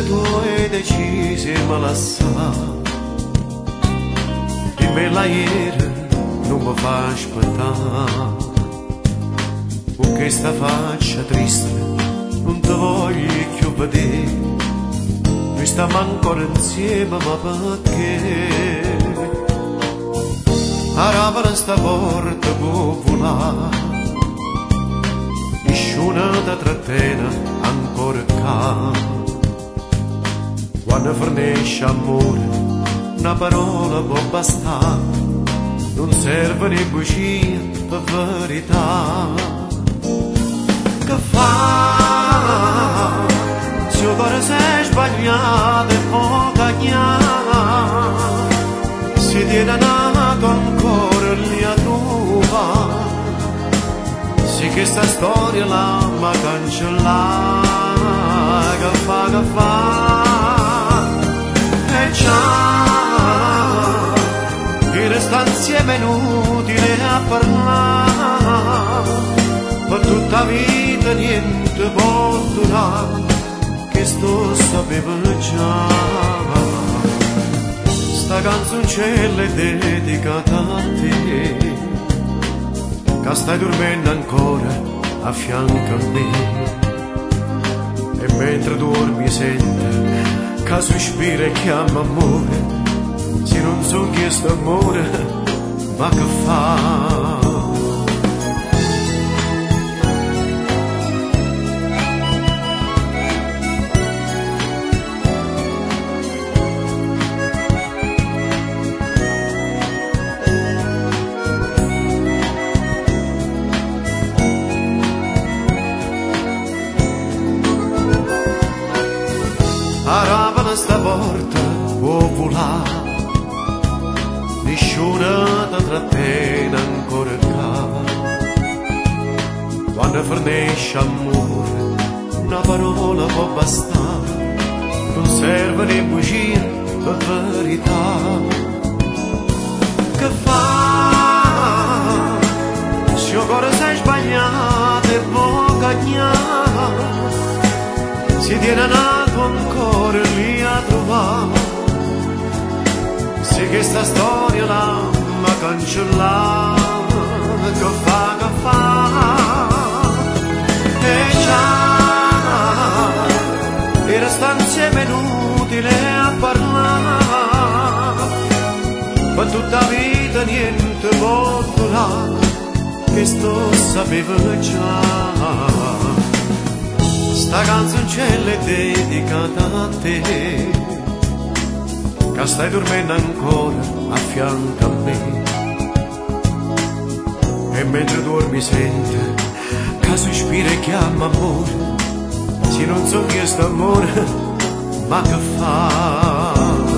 che tu hai deciso di me lasciare. Di bella ieri non mi fa aspettare, con questa faccia triste non ti voglio più vedere. Noi stiamo ancora insieme, ma perché? Arava sta porta può volare, nessuno ti trattiene ancora qua. Quando fornisce amore, una parola può bastare, non serve né bugie per verità. Che fa? Se il cuore si è sbagliato e può cagnare, si tiene nato ancora lì a trovare. Sì che sta storia la ma cancellare. Che fa, che fa? E già che resta insieme inutile a parlare, per tutta la vita niente può durare, che sto sapevo già. Sta canzoncella è dedicata a te, che stai dormendo ancora a fianco a me. E mentre dormi senti che sospira e chiama amore. Se non so chi è sto amore, ma che fa? Arava sta porta può volare, nessuno ti trattiene ancora qua. Quando fornisce amore, una parola può bastare, non serve né bugie per verità. Che fa? Se il cuore si è sbagliato e può cagnare, si tiene nato ancora lì a trovare. Sì che sta storia la ma cancellare. Che fa, che fa? E già che resta insieme inutile a parlare, per tutta la vita niente può durare, che sto sapevo già. Sta canzoncella è dedicata a te, che stai dormendo ancora a fianco a me. E mentre dormi senti che sospira e chiama amore. Se non so chi è sto amore, ma che fa?